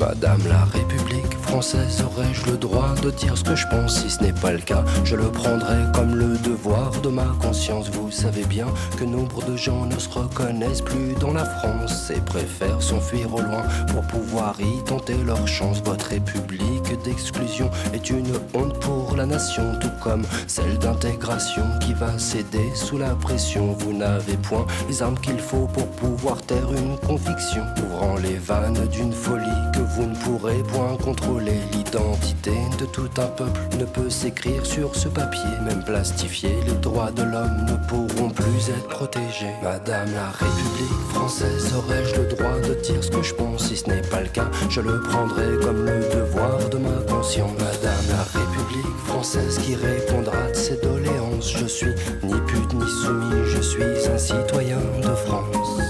Madame la République française, aurais-je le droit de dire ce que je pense? Si ce n'est pas le cas, je le prendrai comme le devoir de ma conscience. Vous savez bien que nombre de gens ne se reconnaissent plus dans la France et préfèrent s'enfuir au loin pour pouvoir y tenter leur chance. Votre République d'exclusion est une honte pour la nation, tout comme celle d'intégration qui va céder sous la pression. Vous n'avez point les armes qu'il faut pour pouvoir taire une conviction, ouvrant les vannes d'une folie que vous ne pourrez point contrôler. L'identité de tout un peuple ne peut s'écrire sur ce papier, même plastifié, les droits de l'homme ne pourront plus être protégés. Madame la République française, aurais-je le droit de dire ce que je pense? Si ce n'est pas le cas, je le prendrai comme le devoir de ma conscience. Madame la République française qui répondra de ses doléances, je suis ni pute ni soumis, je suis un citoyen de France.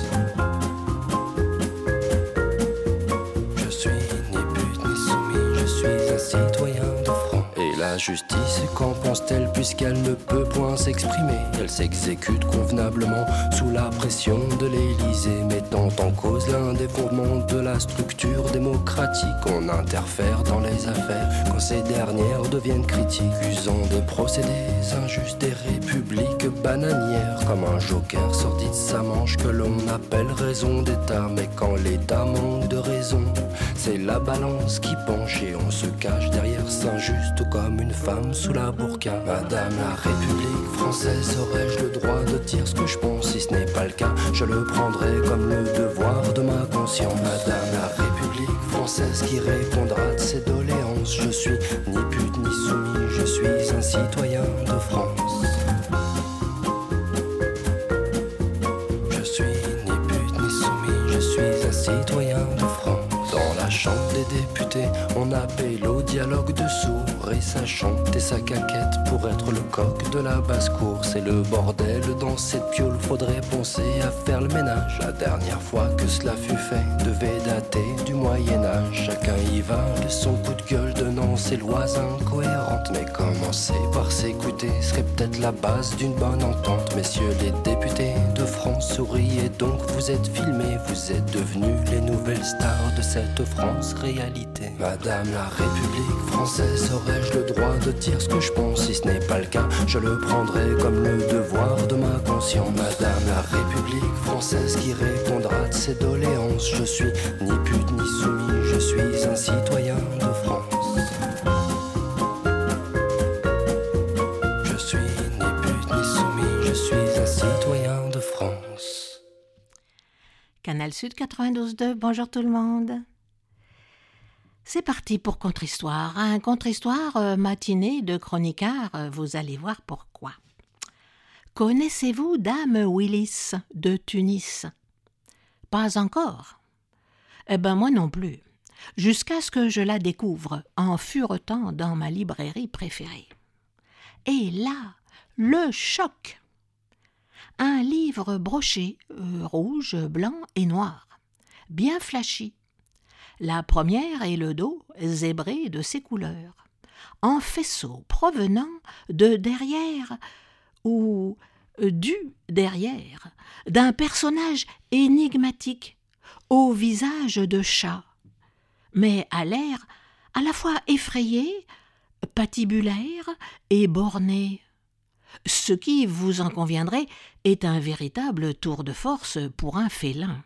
Citoyen de France. Et la justice, qu'en pense-t-elle puisqu'elle ne peut point s'exprimer? Elle s'exécute convenablement sous la pression de l'Élysée, mettant en cause l'un des fondements de la structure démocratique. On interfère dans les affaires quand ces dernières deviennent critiques, usant de procédés injustes des républiques bananières, comme un joker sorti de sa manche que l'on appelle raison d'État. Mais quand l'État manque de raison, c'est la balance qui penche et on se cache derrière Saint-Just comme une femme sous la burqa. Madame la République française, aurais-je le droit de dire ce que je pense? Si ce n'est pas le cas, je le prendrai comme le devoir de ma conscience. Madame la République française qui répondra de ses doléances, je suis ni pute ni soumis, je suis un citoyen de France. Je suis ni pute ni soumis, je suis un citoyen de France. Dans la chambre des députés, on appelle au dialogue de sourds et ça chante et ça caquette pour être le coq de la basse-cour. C'est le bordel dans cette piole, faudrait penser à faire le ménage. La dernière fois que cela fut fait devait dater du Moyen-Âge. Chacun y va de son coup de gueule, donnant ses lois incohérentes. Mais commencer par s'écouter serait peut-être la base d'une bonne entente. Messieurs les députés de France, souriez donc, vous êtes filmés, vous êtes devenus les nouvelles stars de cette France réalité. Madame la République française, aurais-je le droit de dire ce que je pense? Si ce n'est pas le cas, je le prendrai comme le devoir de ma conscience. Madame la République française qui répondra de ses doléances, je suis ni pute ni soumis, je suis un citoyen de France. Je suis ni pute ni soumis, je suis un citoyen de France. Canal Sud 92.2, bonjour tout le monde. C'est parti pour Contre-Histoire. Un Contre-Histoire matinée de chroniqueur, vous allez voir pourquoi. Connaissez-vous Dame Willis de Tunis? Pas encore. Eh ben moi non plus, jusqu'à ce que je la découvre en furetant dans ma librairie préférée. Et là, le choc! Un livre broché, rouge, blanc et noir, bien flashy. La première est le dos zébré de ses couleurs, en faisceau provenant de derrière ou du derrière d'un personnage énigmatique au visage de chat, mais à l'air à la fois effrayé, patibulaire et borné. Ce qui, vous en conviendrez, est un véritable tour de force pour un félin.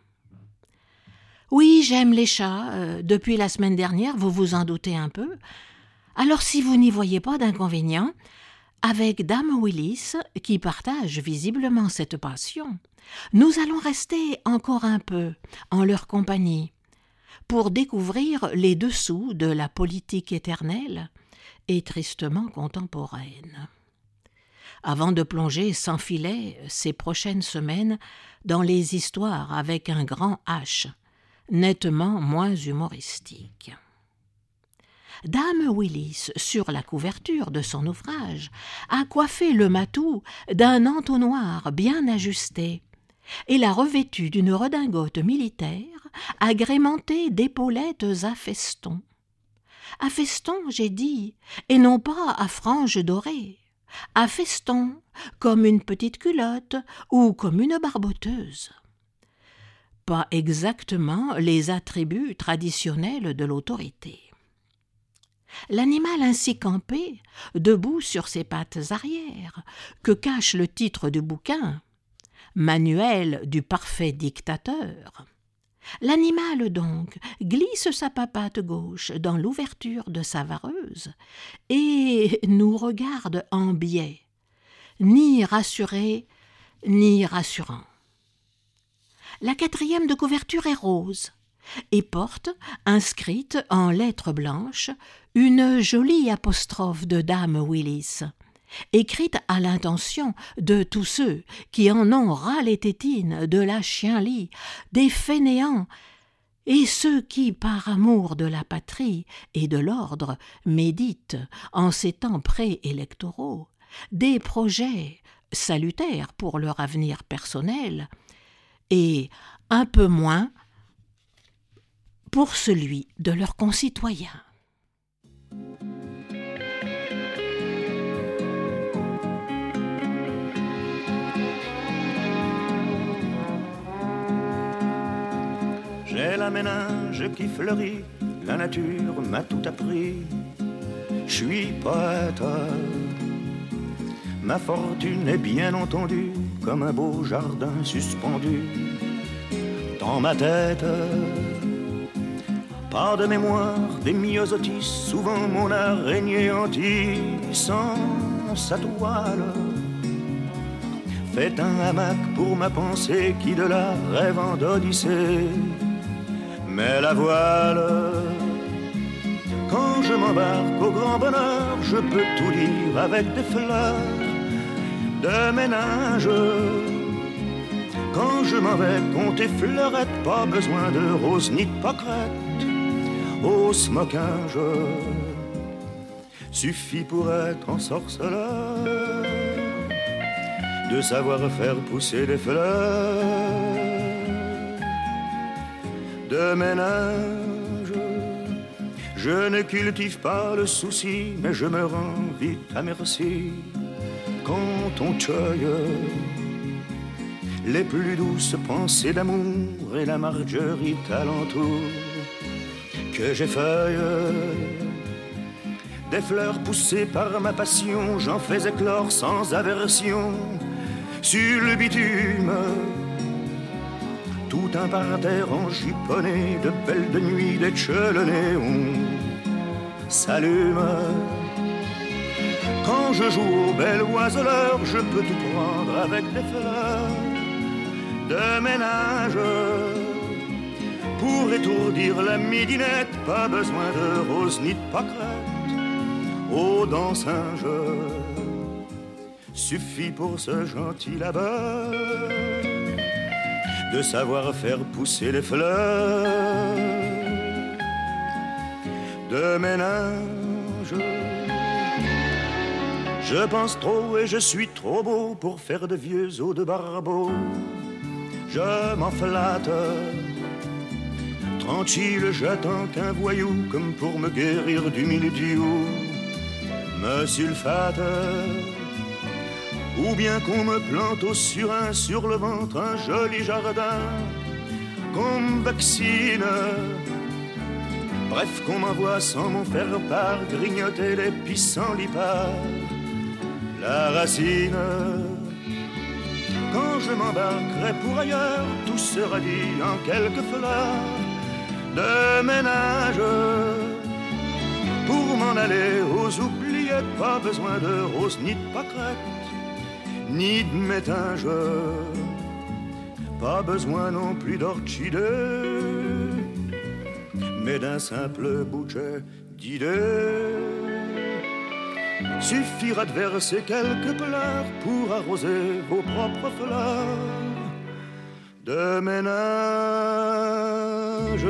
Oui, j'aime les chats, depuis la semaine dernière, vous vous en doutez un peu. Alors si vous n'y voyez pas d'inconvénient, avec Dame Willis, qui partage visiblement cette passion, nous allons rester encore un peu en leur compagnie pour découvrir les dessous de la politique éternelle et tristement contemporaine. Avant de plonger sans filet ces prochaines semaines dans les histoires avec un grand H, nettement moins humoristique. Dame Willis, sur la couverture de son ouvrage, a coiffé le matou d'un entonnoir bien ajusté et l'a revêtu d'une redingote militaire agrémentée d'épaulettes à festons. À festons, j'ai dit, et non pas à franges dorées. À festons, comme une petite culotte ou comme une barboteuse. pas exactement les attributs traditionnels de l'autorité. L'animal ainsi campé, debout sur ses pattes arrière, que cache le titre du bouquin, « Manuel du parfait dictateur », l'animal donc glisse sa papate gauche dans l'ouverture de sa vareuse et nous regarde en biais, ni rassuré, ni rassurant. La 4e de couverture est rose et porte, inscrite en lettres blanches, une jolie apostrophe de Dame Willis, écrite à l'intention de tous ceux qui en ont ras les tétines de la chien-lit, des fainéants, et ceux qui, par amour de la patrie et de l'ordre, méditent, en ces temps préélectoraux, des projets salutaires pour leur avenir personnel, et un peu moins pour celui de leurs concitoyens. J'ai la méninge qui fleurit, la nature m'a tout appris. Je suis poète, ma fortune est bien entendue comme un beau jardin suspendu dans ma tête. Pas de mémoire, des myosotis, souvent mon araignée hantille sans sa toile fait un hamac pour ma pensée qui de là rêve en d'Odyssée. Mais la voile, quand je m'embarque au grand bonheur, je peux tout dire avec des fleurs de ménage. Quand je m'en vais compter fleurettes, pas besoin de roses ni de pâquerettes au smokage. Suffit pour être ensorceleur de savoir faire pousser des fleurs de ménage. Je ne cultive pas le souci, mais je me rends vite à merci quand on cueille les plus douces pensées d'amour et la marguerite alentour que j'effeuille. Des fleurs poussées par ma passion, j'en fais éclore sans aversion sur le bitume. Tout un parterre en jupponné, de belles de nuit, des chelonnéons s'allume. Quand je joue au bel oiseleur, je peux tout prendre avec des fleurs de ménage. Pour étourdir la midinette, pas besoin de roses ni de pâquerettes aux dents singes. Suffit pour ce gentil labeur de savoir faire pousser les fleurs de ménage. Je pense trop et je suis trop beau pour faire de vieux os de barbeau. Je m'en flatte, tranquille, j'attends qu'un voyou, comme pour me guérir du mildiou, me sulfate. Ou bien qu'on me plante au surin sur le ventre un joli jardin, qu'on me vaccine. Bref, qu'on m'envoie sans m'en faire part grignoter les pissenlits-par la racine. Quand je m'embarquerai pour ailleurs, tout sera dit en quelques fleurs de ménage. Pour m'en aller aux oubliettes, pas besoin de roses ni de pâquerettes ni de métinge, pas besoin non plus d'orchidées, mais d'un simple bouquet d'idées. Suffira de verser quelques pleurs pour arroser vos propres fleurs de ménage.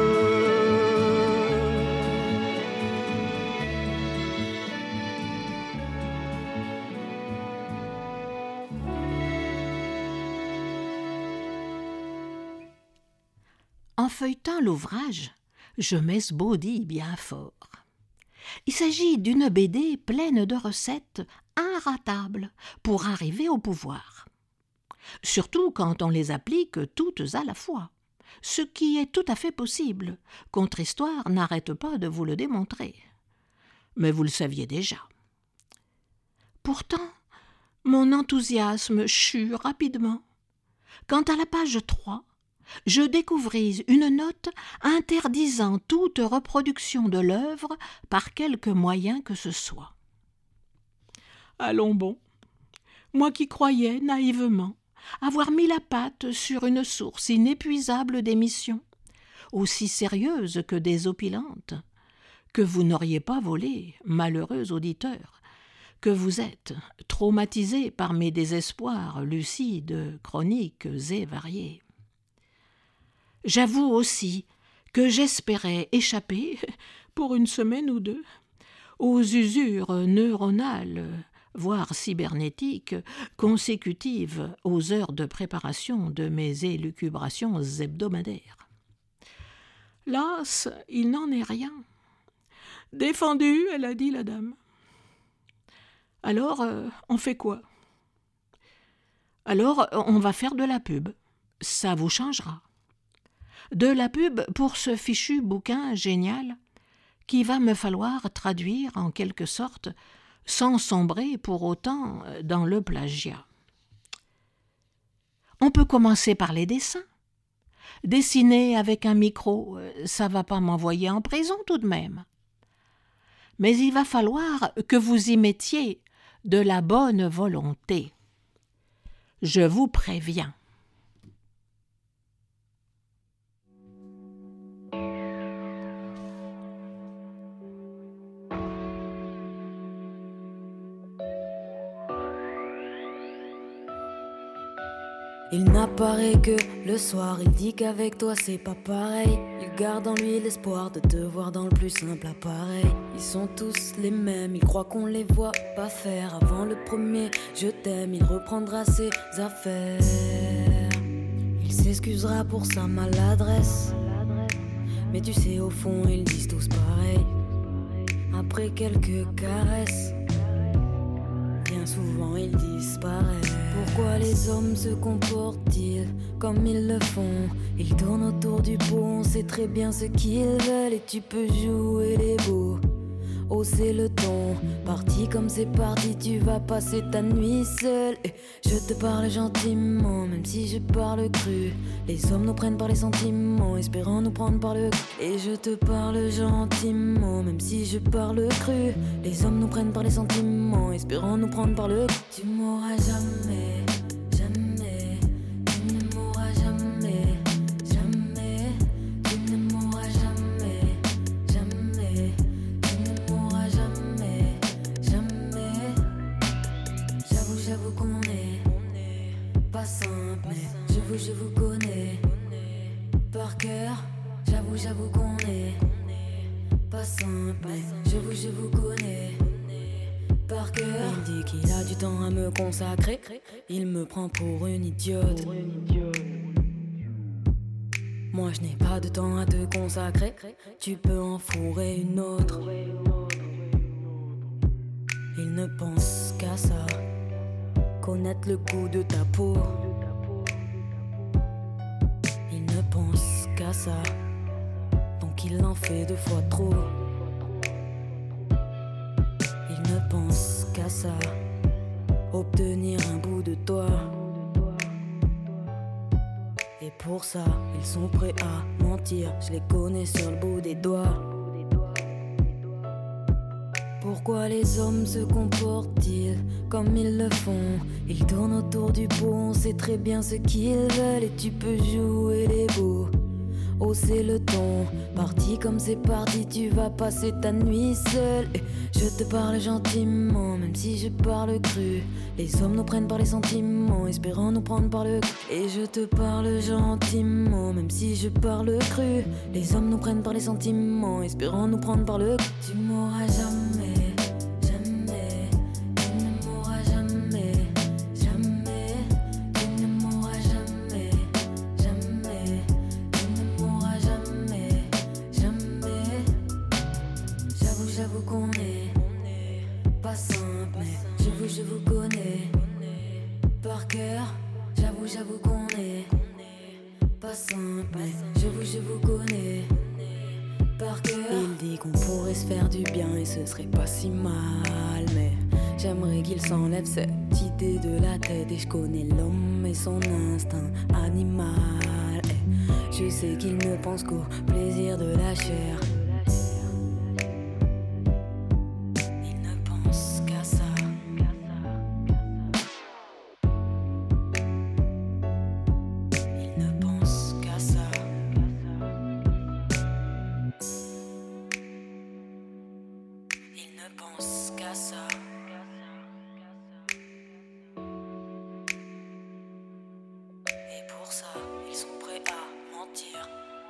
En feuilletant l'ouvrage, je m'esbaudis bien fort. Il s'agit d'une BD pleine de recettes inratables pour arriver au pouvoir. Surtout quand on les applique toutes à la fois. ce qui est tout à fait possible. Contre-histoire n'arrête pas de vous le démontrer. Mais vous le saviez déjà. Pourtant, mon enthousiasme chut rapidement. Quand à la page 3, je découvris une note interdisant toute reproduction de l'œuvre par quelque moyen que ce soit. Allons bon, moi qui croyais naïvement avoir mis la patte sur une source inépuisable d'émissions, aussi sérieuse que désopilante, que vous n'auriez pas volé, malheureux auditeur, que vous êtes, traumatisé par mes désespoirs lucides, chroniques et variés. J'avoue aussi que j'espérais échapper, pour une semaine ou deux, aux usures neuronales, voire cybernétiques, consécutives aux heures de préparation de mes élucubrations hebdomadaires. Las, il n'en est rien. Défendu, elle a dit la dame. Alors, on fait quoi? Alors, on va faire de la pub. Ça vous changera. De la pub pour ce fichu bouquin génial qui va me falloir traduire en quelque sorte sans sombrer pour autant dans le plagiat. On peut commencer par les dessins. Dessiner avec un micro, ça va pas m'envoyer en prison tout de même. Mais il va falloir que vous y mettiez de la bonne volonté. Je vous préviens. Il n'apparaît que le soir, il dit qu'avec toi c'est pas pareil. Il garde en lui l'espoir de te voir dans le plus simple appareil. Ils sont tous les mêmes, il croit qu'on les voit pas faire. Avant le premier je t'aime, il reprendra ses affaires. Il s'excusera pour sa maladresse, mais tu sais au fond ils disent tous pareil. Après quelques caresses, bien souvent ils disparaissent. Pourquoi les hommes se comportent-ils comme ils le font? Ils tournent autour du pot, on sait très bien ce qu'ils veulent. Et tu peux jouer les beaux, hausser le ton. Parti comme c'est parti, tu vas passer ta nuit seule. Et je te parle gentiment, même si je parle cru. Les hommes nous prennent par les sentiments, espérant nous prendre par le... Et je te parle gentiment, même si je parle cru. Les hommes nous prennent par les sentiments, espérant nous prendre par le... Tu m'auras jamais, jamais. Tu ne m'auras jamais, jamais. Tu ne m'auras jamais, jamais. Tu ne m'auras jamais, jamais. J'avoue qu'on est pas simple, mais je vous connais par cœur. J'avoue qu'on est pas simple, mais je vous connais par cœur. Il dit qu'il a du temps à me consacrer, il me prend pour une idiote. Moi je n'ai pas de temps à te consacrer, tu peux en fourrer une autre. Il ne pense qu'à ça, connaître le goût de ta peau. Il ne pense qu'à ça, donc il en fait 2 fois trop. Il ne pense qu'à ça, obtenir un bout de toi. Et pour ça, ils sont prêts à mentir, je les connais sur le bout des doigts. Pourquoi les hommes se comportent-ils comme ils le font? Ils tournent autour du pot, on sait très bien ce qu'ils veulent. Et tu peux jouer les beaux, hausser le ton. Parti comme c'est parti, tu vas passer ta nuit seule. Et je te parle gentiment, même si je parle cru. Les hommes nous prennent par les sentiments, espérant nous prendre par le... Et je te parle gentiment, même si je parle cru. Les hommes nous prennent par les sentiments, espérant nous prendre par le... Tu m'auras jamais, jamais. Tu ne m'auras jamais, jamais. Tu ne m'auras jamais, jamais. Tu ne m'auras jamais, jamais. J'avoue qu'on est pas simple, mais je vous connais par cœur. J'avoue qu'on est pas simple, Mais je vous connais par cœur. Il dit qu'on pourrait se faire du bien et ce serait pas si mal. Mais j'aimerais qu'il s'enlève cette idée de la tête. Et je connais l'homme et son instinct animal. Et je sais qu'il ne pense qu'au plaisir de la chair. Il ne pense qu'à ça. Il ne pense qu'à ça. Il ne pense qu'à ça. Et pour ça, ils sont prêts à mentir.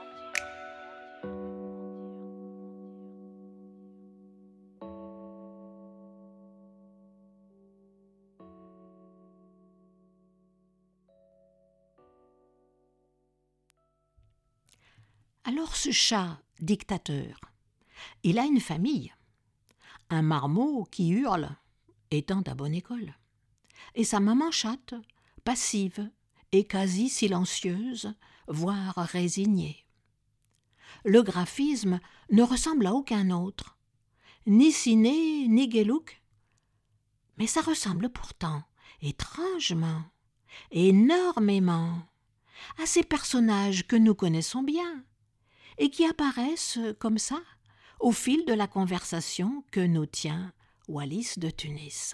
Alors ce chat dictateur, il a une famille, un marmot qui hurle, étant à bonne école, et sa maman chatte, passive et quasi silencieuse, voire résignée. Le graphisme ne ressemble à aucun autre, ni Ciné, ni Guélouc, mais ça ressemble pourtant, étrangement, énormément, à ces personnages que nous connaissons bien, et qui apparaissent comme ça au fil de la conversation que nous tient Wallis de Tunis.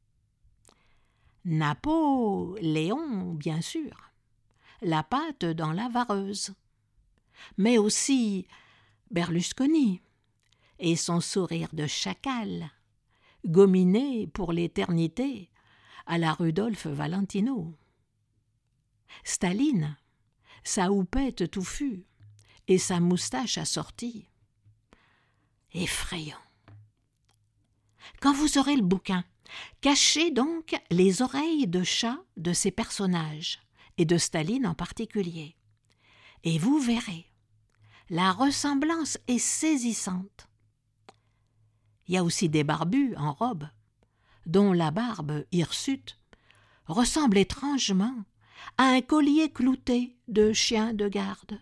Napoléon, bien sûr, la patte dans la vareuse, mais aussi Berlusconi et son sourire de chacal, gominé pour l'éternité à la Rudolph Valentino. Staline, sa houppette touffue, et sa moustache assortie. Effrayant. Quand vous aurez le bouquin, cachez donc les oreilles de chat de ces personnages, et de Staline en particulier. Et vous verrez, la ressemblance est saisissante. Il y a aussi des barbus en robe, dont la barbe hirsute ressemble étrangement à un collier clouté de chien de garde.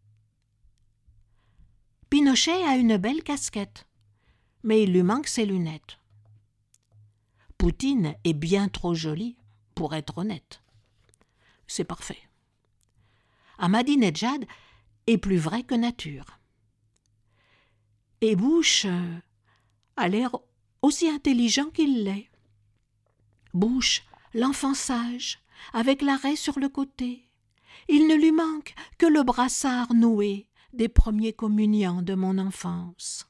Pinochet a une belle casquette, mais il lui manque ses lunettes. Poutine est bien trop jolie pour être honnête. C'est parfait. Ahmadinejad est plus vrai que nature. Et Bush a l'air aussi intelligent qu'il l'est. Bush, l'enfant sage, avec l'arrêt sur le côté. Il ne lui manque que le brassard noué des premiers communiants de mon enfance.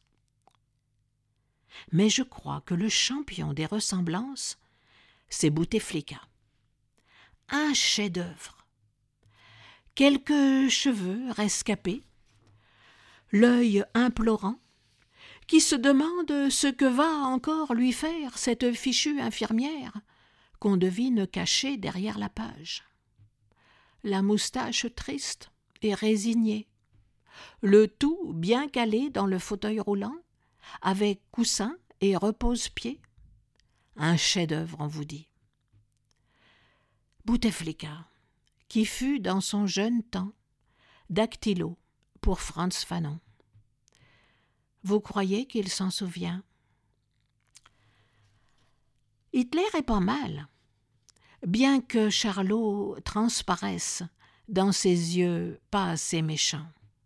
Mais je crois que le champion des ressemblances, c'est Bouteflika. Un chef-d'œuvre. Quelques cheveux rescapés, l'œil implorant, qui se demande ce que va encore lui faire cette fichue infirmière qu'on devine cachée derrière la page. La moustache triste et résignée, le tout bien calé dans le fauteuil roulant, avec coussin et repose-pied. Un chef-d'œuvre, on vous dit. Bouteflika, qui fut dans son jeune temps dactylo pour Frantz Fanon. Vous croyez qu'il s'en souvient? Hitler est pas mal, bien que Charlot transparaisse dans ses yeux pas assez méchants.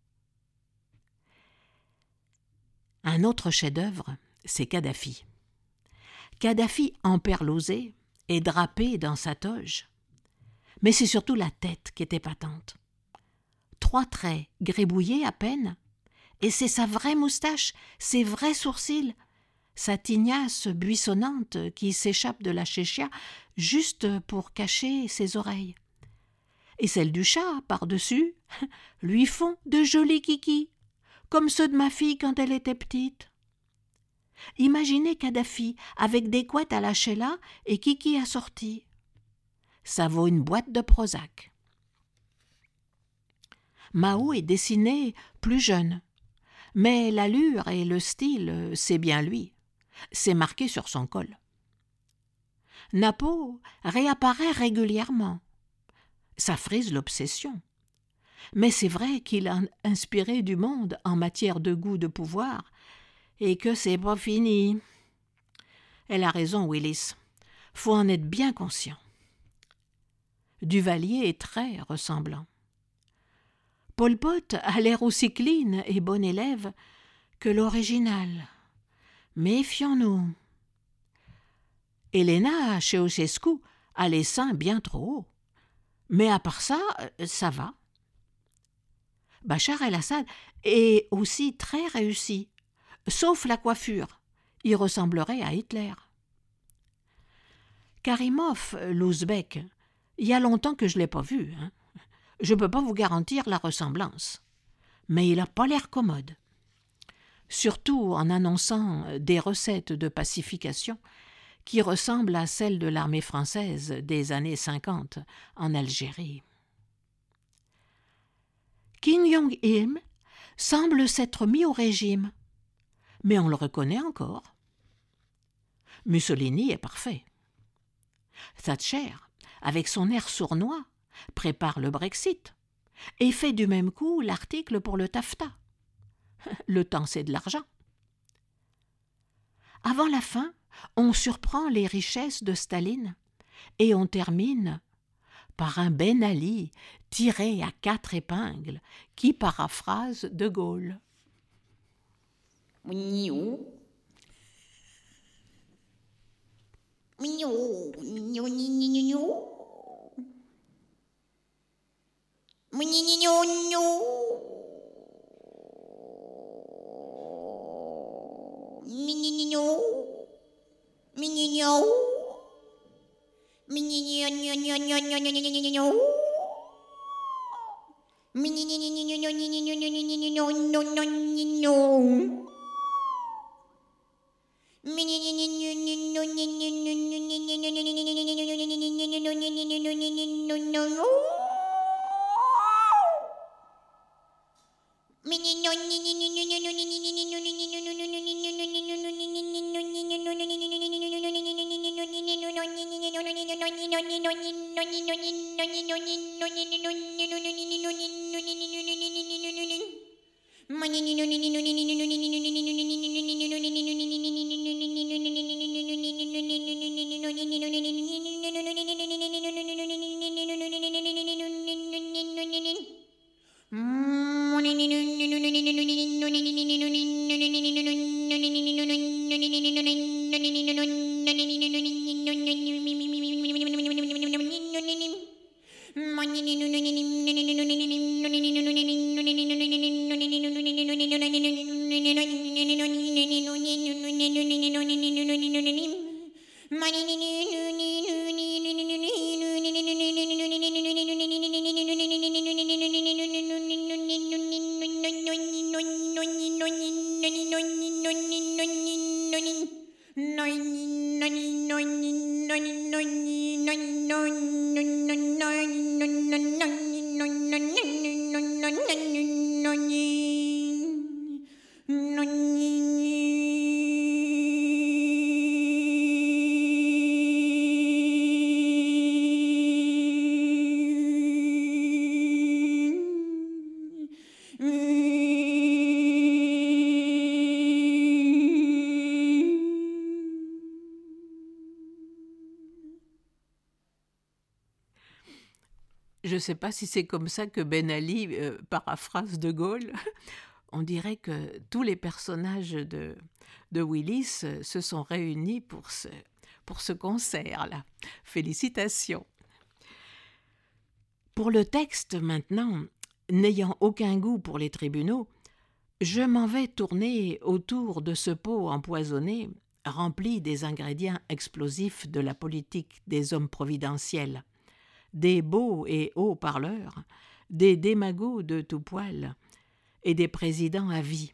Un autre chef-d'œuvre, c'est Kadhafi. Kadhafi emperlosé et drapé dans sa toge. Mais c'est surtout la tête qui est épatante. 3 traits gribouillés à peine, et c'est sa vraie moustache, ses vrais sourcils, sa tignasse buissonnante qui s'échappe de la chéchia juste pour cacher ses oreilles. Et celles du chat, par-dessus, lui font de jolis kikis, comme ceux de ma fille quand elle était petite. Imaginez Kadhafi avec des couettes à la Sheila et kiki assortis. Ça vaut une boîte de Prozac. Mao est dessiné plus jeune, mais l'allure et le style, c'est bien lui. C'est marqué sur son col. Napo réapparaît régulièrement. Ça frise l'obsession. mais c'est vrai qu'il a inspiré du monde en matière de goût de pouvoir, et que c'est pas fini. Elle a raison, Willis. Faut en être bien conscient. Duvalier est très ressemblant. Pol Pot a l'air aussi clean et bon élève que l'original. Méfions-nous. Elena Ceausescu a les seins bien trop hauts. Mais à part ça, ça va. Bachar el-Assad est aussi très réussi, sauf la coiffure. Il ressemblerait à Hitler. Karimov, l'Ouzbek, il y a longtemps que je ne l'ai pas vu. Je ne peux pas vous garantir la ressemblance. Mais il n'a pas l'air commode. Surtout en annonçant des recettes de pacification qui ressemblent à celles de l'armée française des années 50 en Algérie. Kim Jong-il semble s'être mis au régime, mais on le reconnaît encore. Mussolini est parfait. Thatcher, avec son air sournois, prépare le Brexit et fait du même coup l'article pour le TAFTA. Le temps, c'est de l'argent. Avant la fin, on surprend les richesses de Staline et on termine par un Ben Ali tiré à 4 épingles qui paraphrase De Gaulle. Je ne sais pas si c'est comme ça que Ben Ali paraphrase De Gaulle. On dirait que tous les personnages de Willis se sont réunis pour ce concert-là. Félicitations. Pour le texte maintenant, n'ayant aucun goût pour les tribunaux, je m'en vais tourner autour de ce pot empoisonné rempli des ingrédients explosifs de la politique des hommes providentiels, des beaux et hauts parleurs, des démagos de tout poil et des présidents à vie.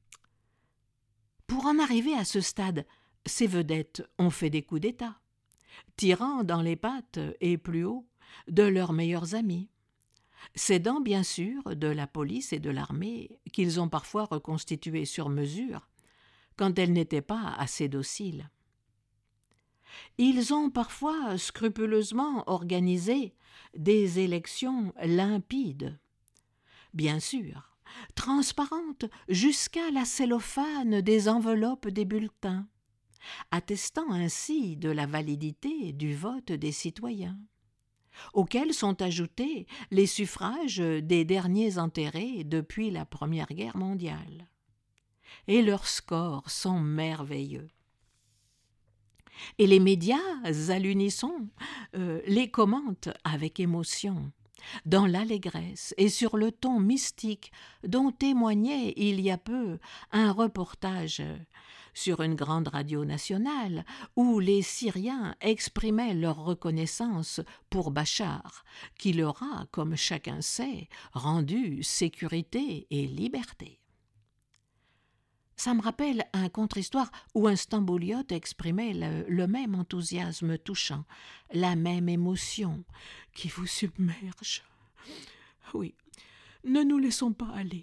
Pour en arriver à ce stade, ces vedettes ont fait des coups d'État, tirant dans les pattes et plus haut de leurs meilleurs amis, s'aidant bien sûr de la police et de l'armée qu'ils ont parfois reconstituées sur mesure quand elles n'étaient pas assez dociles. Ils ont parfois scrupuleusement organisé des élections limpides, bien sûr, transparente jusqu'à la cellophane des enveloppes des bulletins, attestant ainsi de la validité du vote des citoyens, auxquels sont ajoutés les suffrages des derniers enterrés depuis la Première Guerre mondiale. Et leurs scores sont merveilleux. Et les médias, à l'unisson, les commentent avec émotion, dans l'allégresse et sur le ton mystique dont témoignait il y a peu un reportage sur une grande radio nationale où les Syriens exprimaient leur reconnaissance pour Bachar, qui leur a, comme chacun sait, rendu sécurité et liberté. Ça me rappelle un contre-histoire où un stambouliote exprimait le même enthousiasme touchant, la même émotion qui vous submerge. Oui, ne nous laissons pas aller.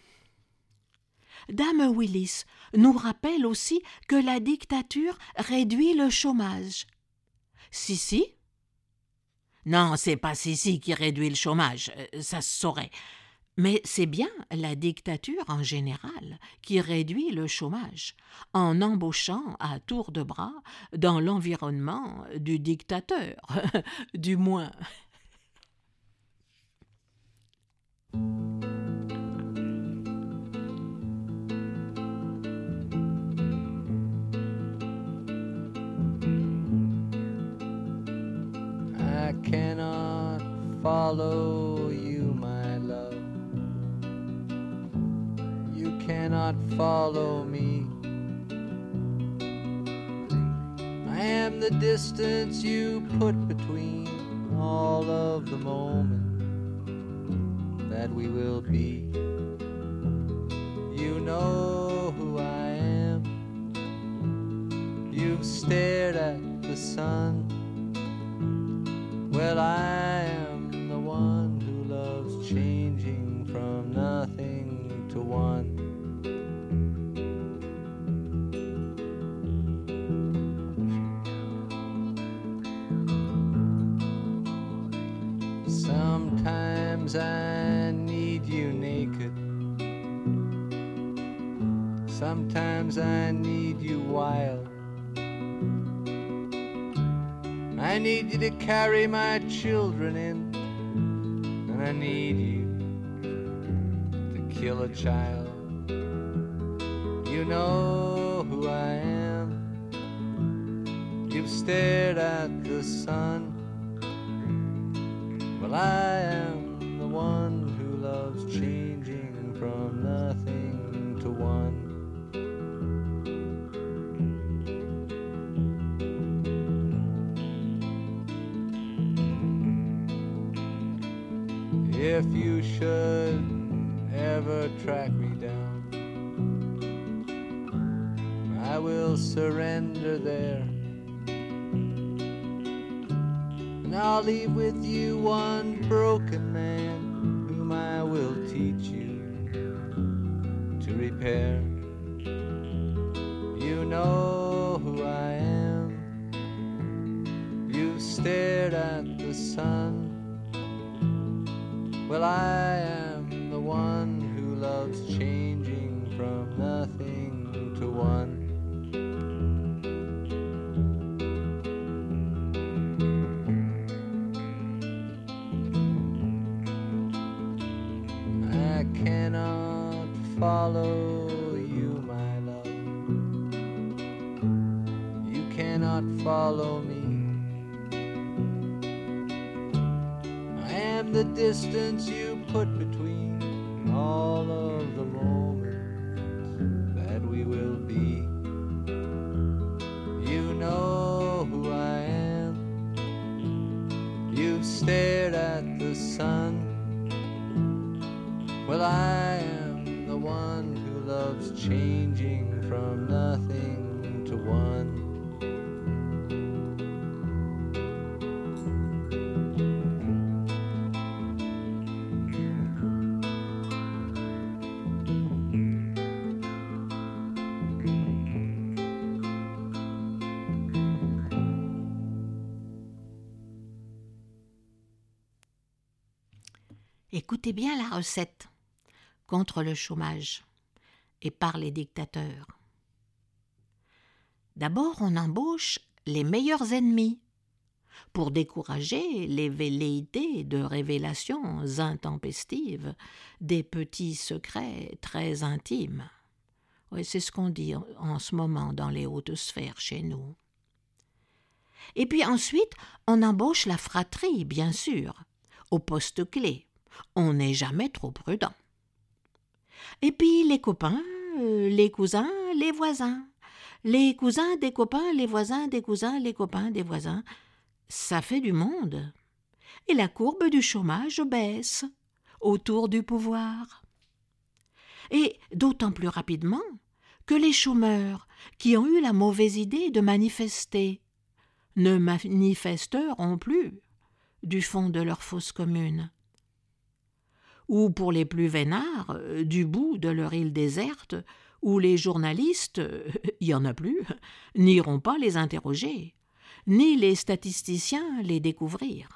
Dame Willis nous rappelle aussi que la dictature réduit le chômage. Sissi? Non, c'est pas Sissi qui réduit le chômage, ça se saurait. Mais c'est bien la dictature en général qui réduit le chômage, en embauchant à tour de bras dans l'environnement du dictateur, du moins. I cannot follow you, my love. You cannot follow me. I am the distance you put between all of the moment that we will be. You know who I am. You've stared at the sun. Well, I am the one who loves changing from nothing to one. Sometimes I need you naked. Sometimes I need you wild. I need you to carry my children in, and I need you to kill a child. You know who I am. You've stared at the sun. Well, I am the one who loves changing from nothing to one. If you should ever track me down, I will surrender there, and I'll leave with you one broken man whom I will teach you to repair. You know who I am. You've stared at the sun. Well, I am the one who loves changing from nothing to one. I cannot follow you, my love. You cannot follow me. The distance you put between all of the moments that we will be. You know who I am. You've stared at the sun. Well, I am the one who loves changing from nothing to one. Écoutez bien la recette. contre le chômage et par les dictateurs. D'abord, on embauche les meilleurs ennemis pour décourager les velléités de révélations intempestives des petits secrets très intimes. Oui, c'est ce qu'on dit en ce moment dans les hautes sphères chez nous. Et puis ensuite, on embauche la fratrie, bien sûr, au poste clé. On n'est jamais trop prudent. Et puis les copains, les cousins, les voisins. Les cousins des copains, les voisins des cousins, les copains des voisins. Ça fait du monde. Et la courbe du chômage baisse autour du pouvoir. Et d'autant plus rapidement que les chômeurs qui ont eu la mauvaise idée de manifester ne manifesteront plus du fond de leur fosse commune. Ou pour les plus vénards, du bout de leur île déserte, où les journalistes, il n'y en a plus, n'iront pas les interroger, ni les statisticiens les découvrir.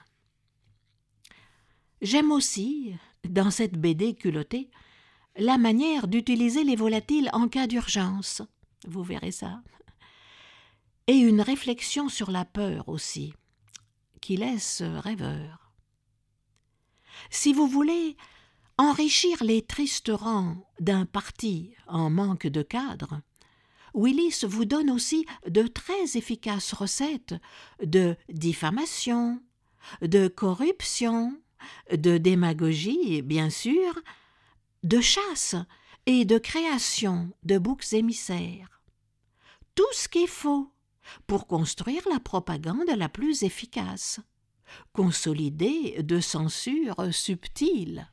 J'aime aussi, dans cette BD culottée, la manière d'utiliser les volatiles en cas d'urgence. Vous verrez ça. Et une réflexion sur la peur aussi, qui laisse rêveur. Si vous voulez enrichir les tristes rangs d'un parti en manque de cadre, Willis vous donne aussi de très efficaces recettes de diffamation, de corruption, de démagogie, bien sûr, de chasse et de création de boucs émissaires. Tout ce qu'il faut pour construire la propagande la plus efficace, consolidée de censure subtile.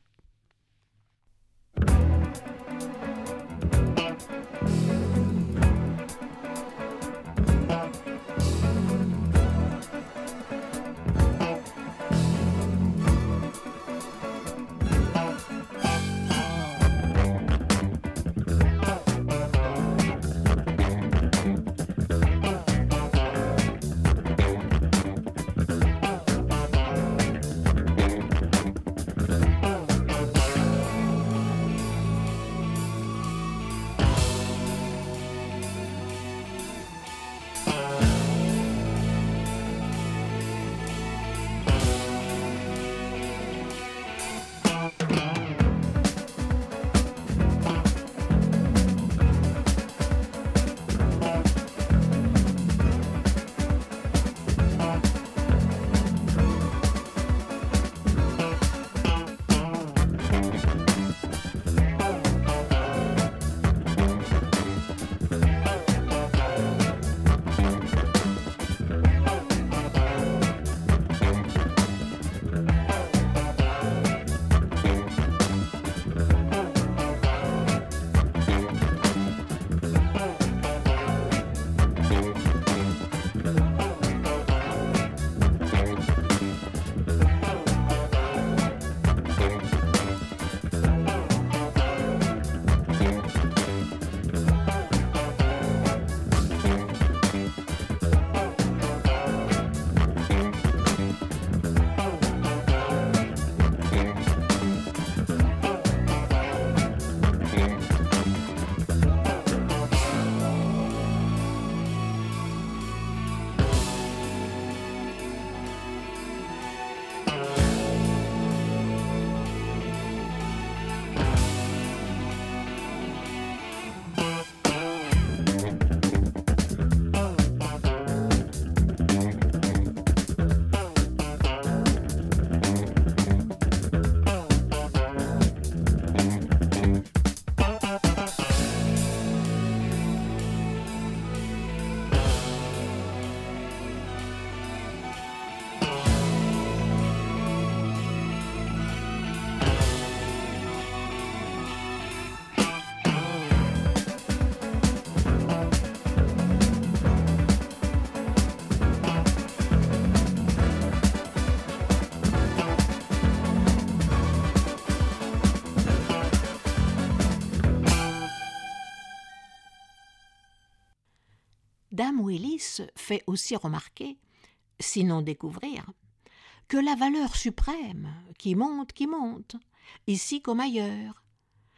Dame Willis fait aussi remarquer, sinon découvrir, que la valeur suprême, qui monte, ici comme ailleurs,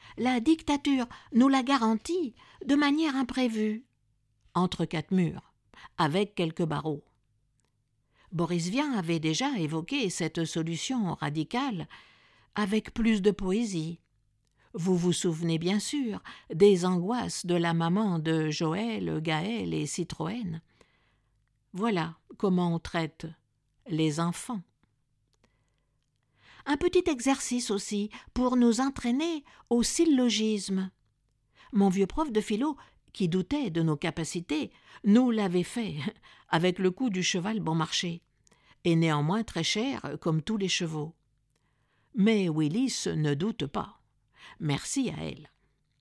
La dictature nous la garantit de manière imprévue, entre quatre murs, avec quelques barreaux. Boris Vian avait déjà évoqué cette solution radicale avec plus de poésie. Vous vous souvenez bien sûr des angoisses de la maman de Joël, Gaël et Citroën. Voilà comment on traite les enfants. Un petit exercice aussi pour nous entraîner au syllogisme. Mon vieux prof de philo, qui doutait de nos capacités, nous l'avait fait avec le coup du cheval bon marché, et néanmoins très cher comme tous les chevaux. Mais Willis ne doute pas. Merci à elle.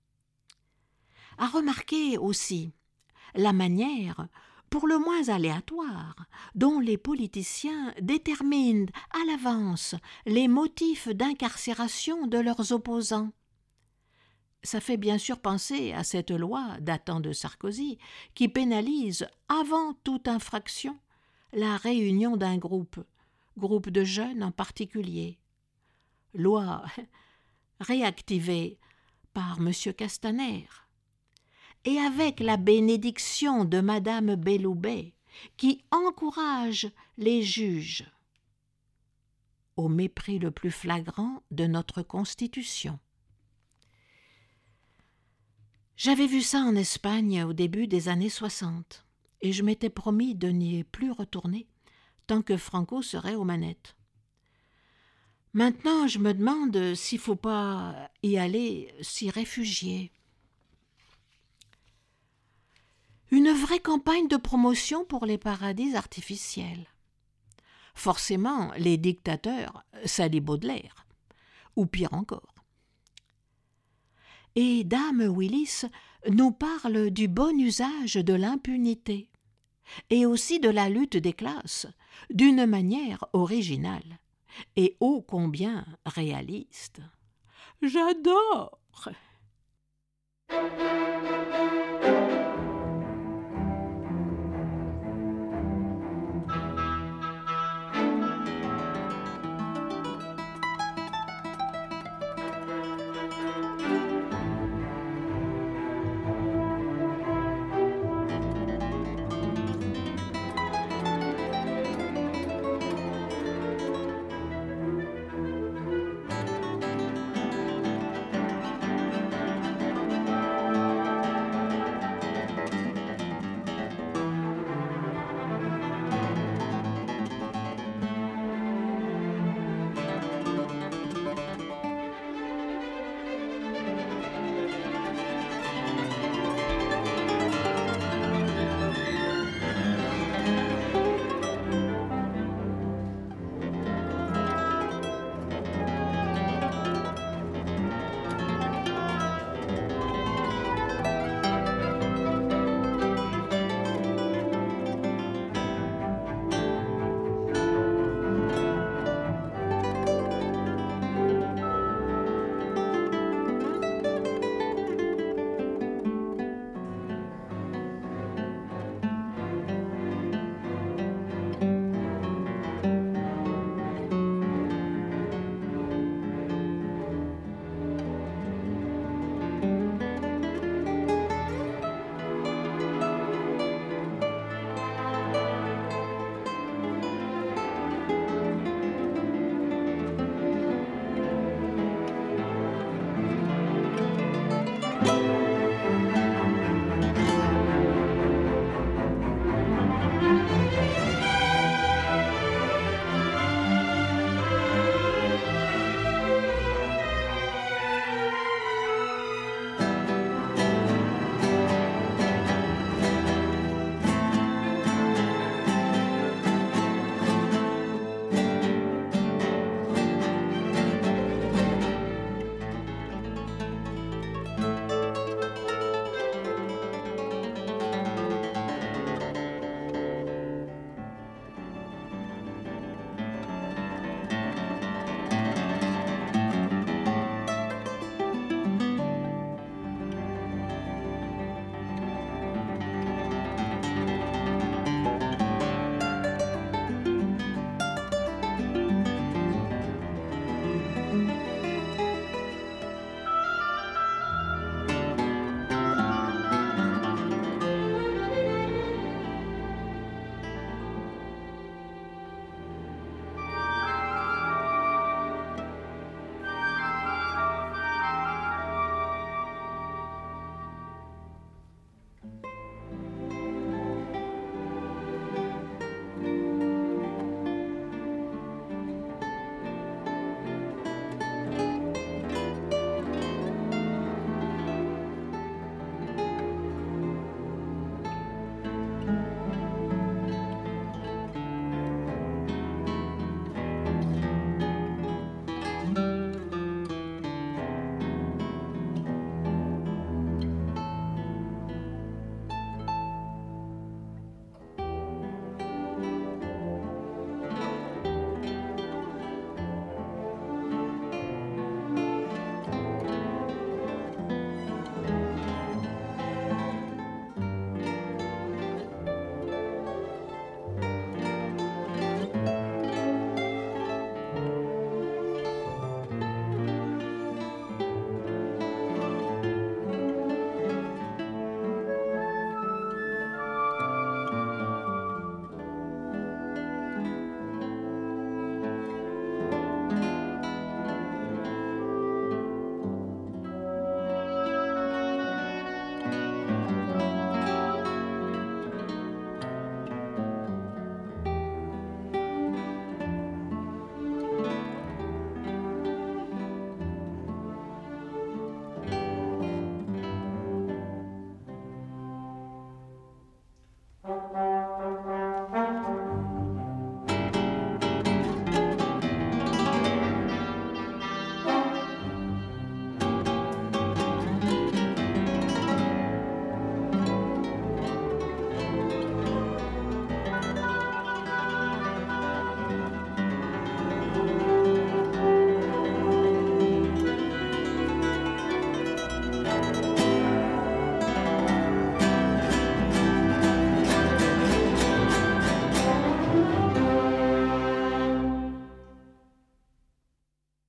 À remarquer aussi la manière, pour le moins aléatoire, dont les politiciens déterminent à l'avance les motifs d'incarcération de leurs opposants. Ça fait bien sûr penser à cette loi datant de Sarkozy qui pénalise, avant toute infraction, la réunion d'un groupe de jeunes en particulier. Loi réactivée par M. Castaner, et avec la bénédiction de Madame Belloubet, qui encourage les juges, au mépris le plus flagrant de notre Constitution. J'avais vu ça en Espagne au début des années 60, et je m'étais promis de n'y plus retourner tant que Franco serait aux manettes. Maintenant, je me demande s'il ne faut pas y aller s'y réfugier. Une vraie campagne de promotion pour les paradis artificiels. Forcément, les dictateurs, ça lit Baudelaire, ou pire encore. Et Dame Willis nous parle du bon usage de l'impunité, et aussi de la lutte des classes, d'une manière originale, et ô combien réaliste. J'adore!